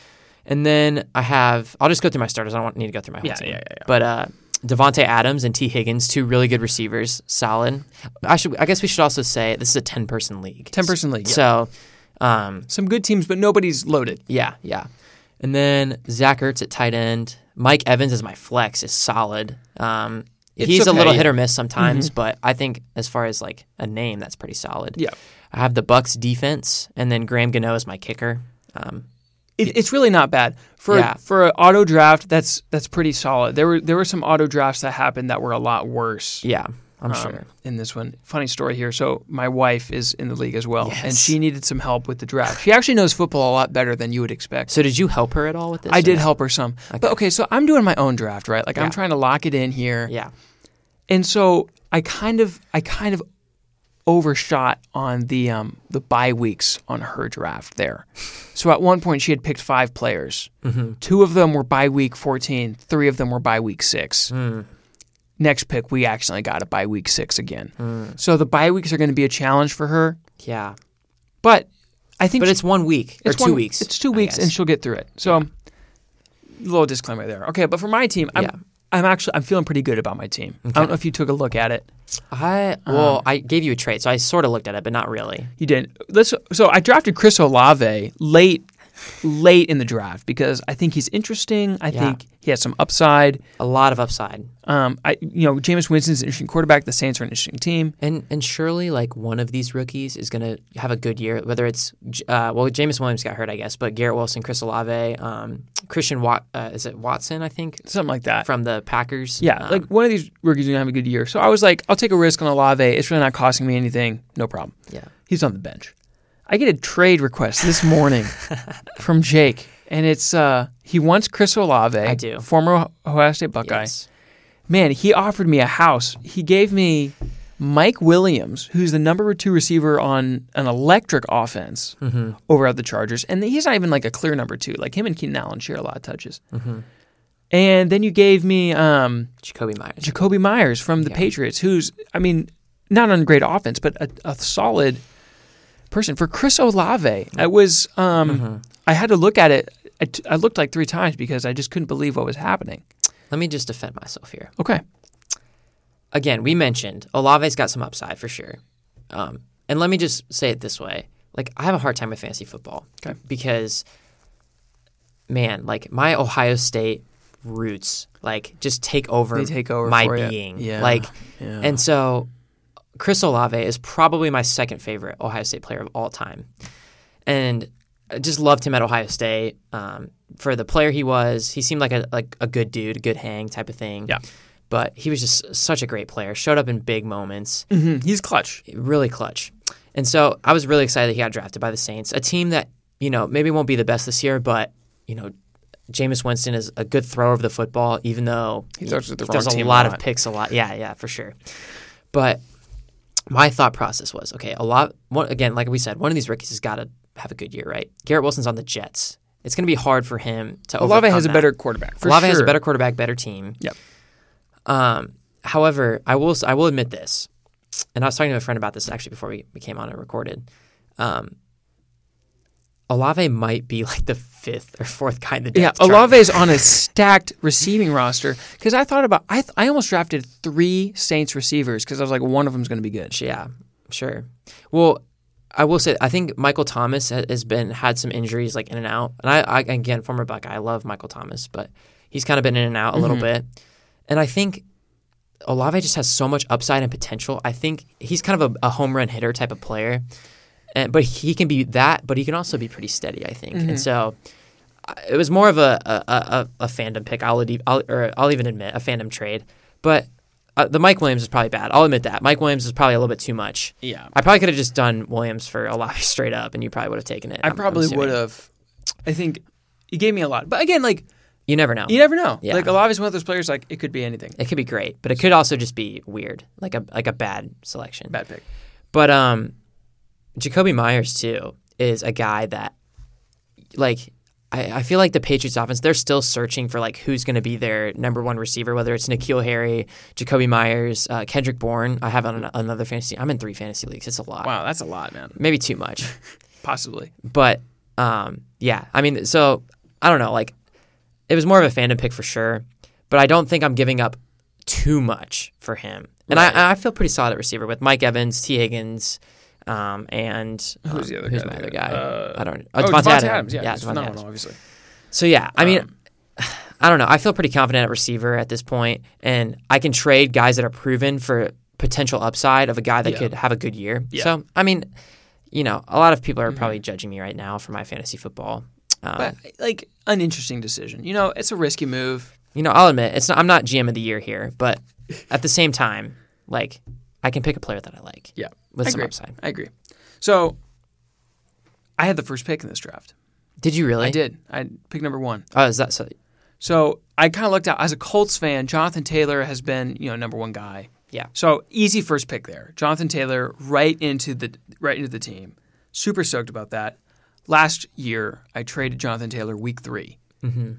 And then I have, I'll just go through my starters. I don't need to go through my whole yeah, team. Yeah, yeah, yeah. But uh, Devontae Adams and T. Higgins, two really good receivers, solid. I should, I guess we should also say this is a ten-person league. ten-person league, yeah. So, um, some good teams, but nobody's loaded. Yeah, yeah. And then Zach Ertz at tight end. Mike Evans as my flex is solid. Um, he's okay, a little yeah. hit or miss sometimes, mm-hmm. but I think as far as like a name, that's pretty solid. Yeah. I have the Bucks defense, and then Graham Gano is my kicker. Um, It, it's really not bad for Yeah. for an auto draft. That's that's pretty solid. There were there were some auto drafts that happened that were a lot worse. yeah, I'm um, sure. In this one, funny story here. So my wife is in the league as well, Yes. and she needed some help with the draft. She actually knows football a lot better than you would expect. So did you help her at all with this? I or did no? help her some. Okay. But okay, so I'm doing my own draft, right? Like Yeah. I'm trying to lock it in here. Yeah. And so I kind of I kind of overshot on the um, the bye weeks on her draft there. So at one point she had picked five players. Mm-hmm. Two of them were by week fourteen. Three of them were by week six. Mm. Next pick, we accidentally got it by week six again. Mm. So the bye weeks are going to be a challenge for her. Yeah. But I think But she- it's one week or it's two one- weeks. It's two I weeks, guess. and she'll get through it. So, little disclaimer there. Okay, but for my team, I'm Yeah. I'm actually I'm feeling pretty good about my team. I don't know if you took a look at it. I well, Um, I gave you a trade, so I sort of looked at it, but not really. You didn't. Let's. So I drafted Chris Olave late, late in the draft because I think he's interesting. I Yeah. think he has some upside. A lot of upside. Um, I you know Jameis Winston's an interesting quarterback. The Saints are an interesting team. And and surely like one of these rookies is going to have a good year, whether it's uh, well, Jameis Williams got hurt, I guess, but Garrett Wilson, Chris Olave, um, Christian Wat, uh, is it Watson? I think Something like that. from the Packers. Yeah, Um, like one of these rookies is gonna have a good year. So I was like, I'll take a risk on Olave. It's really not costing me anything. No problem. yeah. He's on the bench. I get a trade request this morning from Jake, and it's uh, he wants Chris Olave, I do. former Ohio State Buckeye, Yes. man, he offered me a house. He gave me Mike Williams, who's the number two receiver on an electric offense mm-hmm. over at the Chargers. And he's not even like a clear number two. Like him and Keenan Allen share a lot of touches. Mm-hmm. And then you gave me um, Jacoby Myers. Jacoby Myers from the yeah. Patriots, who's, I mean, not on great offense, but a, a solid person. For Chris Olave, I was, um, mm-hmm. I had to look at it. I, t- I looked like three times because I just couldn't believe what was happening. Let me just defend myself here. Okay. Again, we mentioned Olave's got some upside for sure. Um, and let me just say it this way. Like, I have a hard time with fantasy football. Okay. Because, man, like, my Ohio State roots, like, just take over, they take over my for being. Yeah. Like, yeah. And so Chris Olave is probably my second favorite Ohio State player of all time. And I just loved him at Ohio State. Um, for the player he was, he seemed like a like a good dude, a good hang type of thing. Yeah. But he was just such a great player. Showed up in big moments. Mm-hmm. He's clutch. Really clutch. And so I was really excited that he got drafted by the Saints, a team that, you know, maybe won't be the best this year, but, you know, Jameis Winston is a good thrower of the football, even though he throws, the he throws a lot of picks a lot. Yeah, yeah, for sure. But my thought process was, okay, a lot, one, again, like we said, one of these rookies has got to have a good year, right? Garrett Wilson's on the Jets. It's going to be hard for him to overcome Olave has that. a better quarterback, for Olave sure. has a better quarterback, better team. Yep. Um, however, I will I will admit this, and I was talking to a friend about this actually before we, we came on and recorded. Um, Olave might be like the fifth or fourth guy in the depth Yeah, chart. Olave is on a stacked receiving roster because I thought about I th- I almost drafted three Saints receivers because I was like one of them is going to be good. Yeah, sure. Well, I will say I think Michael Thomas has been had some injuries like in and out, and I, I again former Buckeye, I love Michael Thomas, but he's kind of been in and out a mm-hmm. little bit, and I think Olave just has so much upside and potential. I think he's kind of a, a home run hitter type of player. And, but he can be that, but he can also be pretty steady, I think. Mm-hmm. And so uh, it was more of a a, a, a fandom pick. I'll, I'll or I'll even admit a fandom trade. But uh, the Mike Williams is probably bad. I'll admit that. Mike Williams is probably a little bit too much. Yeah, I probably could have just done Williams for Olave straight up, and you probably would have taken it. I I'm, probably I'm would have. I think he gave me a lot, but again, like you never know. You never know. Yeah. Like Olave is one of those players. Like it could be anything. It could be great, but it could also just be weird, like a like a bad selection, bad pick. But um. Jacoby Myers, too, is a guy that, like, I, I feel like the Patriots offense, they're still searching for, like, who's going to be their number one receiver, whether it's N'Keal Harry, Jacoby Myers, uh, Kendrick Bourne. I have on another fantasy. I'm in three fantasy leagues. It's a lot. Wow, that's a lot, man. Maybe too much. Possibly. But, um, yeah, I mean, so, I don't know. Like, it was more of a fandom pick for sure, but I don't think I'm giving up too much for him. And right. I, I feel pretty solid at receiver with Mike Evans, T. Higgins, Um, and um, who's the other who's guy? my other guy? Uh, I don't know. Oh, Oh, Devontae Devontae Adams. Adams. Yeah, yeah he's Devontae phenomenal, Adams. obviously. So, yeah, I mean, Um, I don't know. I feel pretty confident at receiver at this point, and I can trade guys that are proven for potential upside of a guy that Yeah. could have a good year. Yeah. So, I mean, you know, a lot of people are probably judging me right now for my fantasy football. Um, but, like, an interesting decision. You know, it's a risky move. You know, I'll admit, it's not, I'm not G M of the year here, but at the same time, like, I can pick a player that I like. Yeah. With I some agree. upside. I agree. So, I had the first pick in this draft. Did you really? I did. I picked number one. Oh, is that so? So, I kind of looked out. As a Colts fan, Jonathan Taylor has been, you know, number one guy. Yeah. So, easy first pick there. Jonathan Taylor right into the right into the team. Super stoked about that. Last year, I traded Jonathan Taylor week three. Mm-hmm.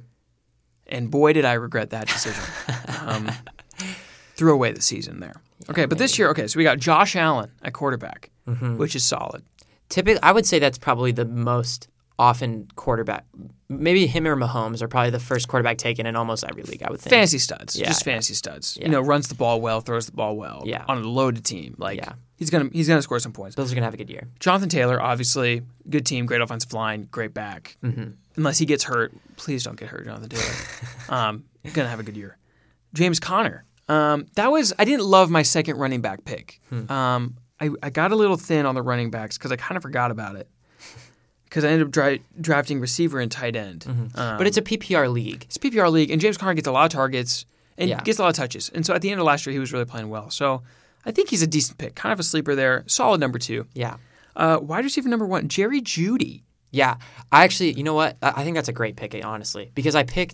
And boy, did I regret that decision. um, threw away the season there. Okay, but this year, okay, so we got Josh Allen at quarterback, mm-hmm. which is solid. Typically, I would say that's probably the most often quarterback. Maybe him or Mahomes are probably the first quarterback taken in almost every league, I would think. Fantasy studs. Yeah, just yeah. fantasy studs. Yeah. You know, runs the ball well, throws the ball well yeah. on a loaded team. Like, yeah. he's going to he's gonna score some points. Those are going to have a good year. Jonathan Taylor, obviously, good team, great offensive line, great back. Mm-hmm. Unless he gets hurt. Please don't get hurt, Jonathan Taylor. um, going to have a good year. James Conner. Um, that was I didn't love my second running back pick. Hmm. Um, I, I got a little thin on the running backs because I kind of forgot about it. Because I ended up dra- drafting receiver and tight end. Mm-hmm. Um, um, but it's a P P R league. It's a P P R league, and James Conner gets a lot of targets and yeah. gets a lot of touches. And so at the end of last year, he was really playing well. So I think he's a decent pick. Kind of a sleeper there. Solid number two. Yeah. Uh, wide receiver number one, Jerry Jeudy. Yeah. I actually, you know what? I think that's a great pick, honestly. Because I picked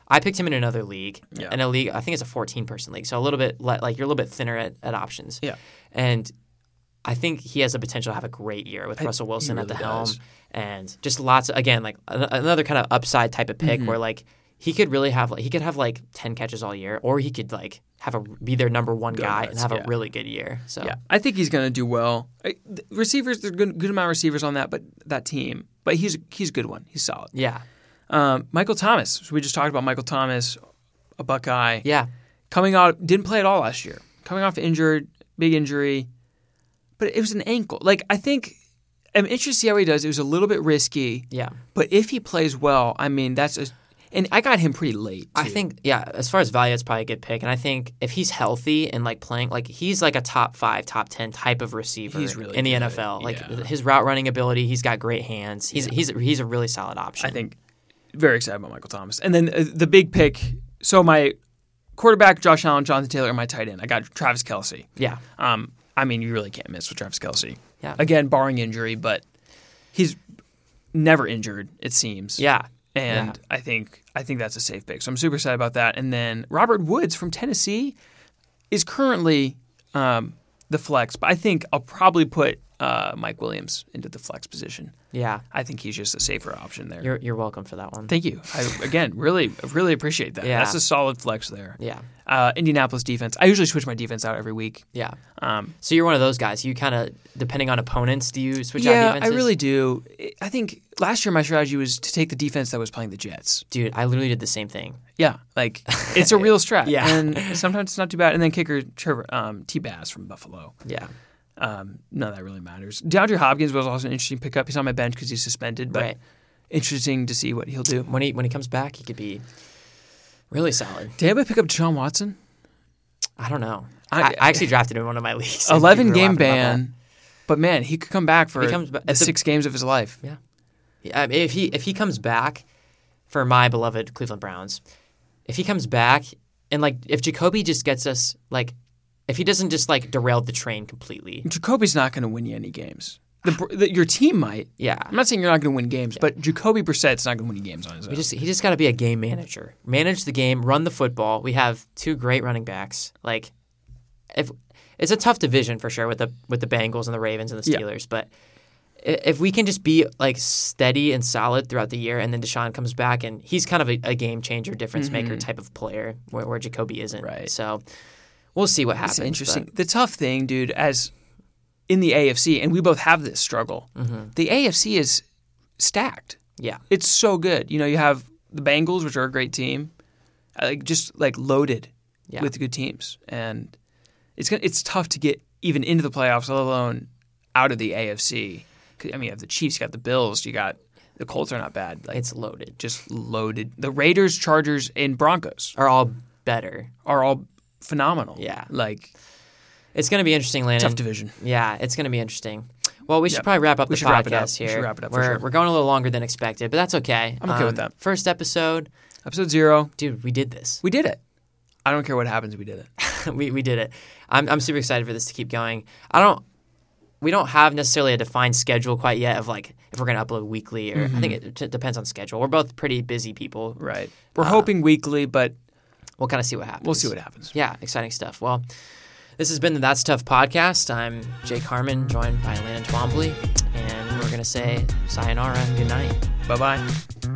I picked him in another league, Yeah. in a league. I think it's a fourteen-person league, so a little bit le- like you're a little bit thinner at, at options. Yeah. And I think he has the potential to have a great year with I- Russell Wilson he at the really helm, does. and just lots of again like a- another kind of upside type of pick Mm-hmm. where like he could really have like he could have like ten catches all year, or he could like have a be their number one Go guy nuts, and have yeah. a really good year. So Yeah, I think he's going to do well. I- the Receivers, there's a good, good amount of receivers on that, but that team. But he's he's a good one. He's solid. yeah, Um, Michael Thomas. So we just talked about Michael Thomas, a Buckeye. yeah, Coming out, didn't play at all last year. Coming off injured, big injury, but it was an ankle. Like I think, I'm interested to see how he does. It was a little bit risky, yeah. but if he plays well, I mean that's a. And I got him pretty late. Too. I think, yeah, as far as value, it's probably a good pick. And I think if he's healthy and like playing, like he's like a top five, top ten type of receiver He's really in the good. N F L. Like Yeah. his route running ability, he's got great hands. He's he's he's a really solid option. I think very excited about Michael Thomas. And then uh, the big pick. So my quarterback, Josh Allen, Jonathan Taylor, and my tight end. I got Travis Kelce. Yeah, Um, I mean, you really can't miss with Travis Kelce. Yeah. Again, barring injury, but he's never injured. It seems. yeah, And yeah. I think I think that's a safe pick. So I'm super excited about that. And then Robert Woods from Tennessee is currently um, the flex, but I think I'll probably put uh, Mike Williams into the flex position. yeah. I think he's just a safer option there. You're you're welcome for that one. Thank you. I, again, really, really appreciate that. Yeah. That's a solid flex there. Yeah, Uh, Indianapolis defense. I usually switch my defense out every week. yeah. Um, So you're one of those guys. You kind of depending on opponents, do you switch yeah, out I defenses? really do. I think last year my strategy was to take the defense that was playing the Jets. Dude, I literally did the same thing. Yeah, like it's a real strat. Yeah. and sometimes it's not too bad. And then kicker Trevor um, T. Bass from Buffalo. Yeah, Um, none of that really matters. DeAndre Hopkins was also an interesting pickup. He's on my bench because he's suspended, but right. interesting to see what he'll do. When he when he comes back, he could be really solid. Did anybody pick up Deshaun Watson? I don't know. I- I, I actually drafted him in one of my leagues. and Eleven people were game laughing about that. ban, but man, he could come back for He comes ba- the it's a- six games of his life. Yeah. Yeah, I mean, if he if he comes back for my beloved Cleveland Browns, if he comes back and like if Jacoby just gets us like if he doesn't just like derail the train completely. Jacoby's not going to win you any games. The, the, your team might. Yeah. I'm not saying you're not going to win games, but Jacoby Brissett's not going to win you games on his own. We just he just got to be a game manager. Manage the game, run the football. We have two great running backs. Like if it's a tough division for sure with the with the Bengals and the Ravens and the Yeah. Steelers, but i- if we can just be like steady and solid throughout the year, and then Deshaun comes back and he's kind of a, a game changer, difference maker type of player, where, where Jacoby isn't. Right. So we'll see what happens. It's interesting. but- The tough thing, dude, as in the A F C, and we both have this struggle, the A F C is stacked. yeah. It's so good. You know, you have the Bengals, which are a great team, uh, like just like loaded Yeah. with good teams, and it's gonna, it's tough to get even into the playoffs, let alone out of the A F C. 'Cause, I mean, you have the Chiefs, you got the Bills, you got the Colts are not bad. Like It's loaded. just loaded. The Raiders, Chargers, and Broncos Are all better. are all phenomenal. Yeah. like It's going to be interesting, Landon. tough division. Yeah, it's going to be interesting. Well, we should Yep. probably wrap up We the should wrap it up. podcast We here. should wrap it up for We're, sure. we're going a little longer than expected, but that's okay. I'm okay with that. First episode, Episode zero, dude, we did this. we did it. I don't care what happens, we did it. we we did it. I'm I'm super excited for this to keep going. I don't. We don't have necessarily a defined schedule quite yet of like if we're going to upload weekly or I think it t- depends on schedule. We're both pretty busy people. Right. We're Uh, hoping weekly, but We'll kind of see what happens. we'll see what happens. Yeah, exciting stuff. Well, this has been the That's Tough podcast. I'm Jake Harmon, joined by Landon Twombly, and we're going to say sayonara and good night. Bye bye.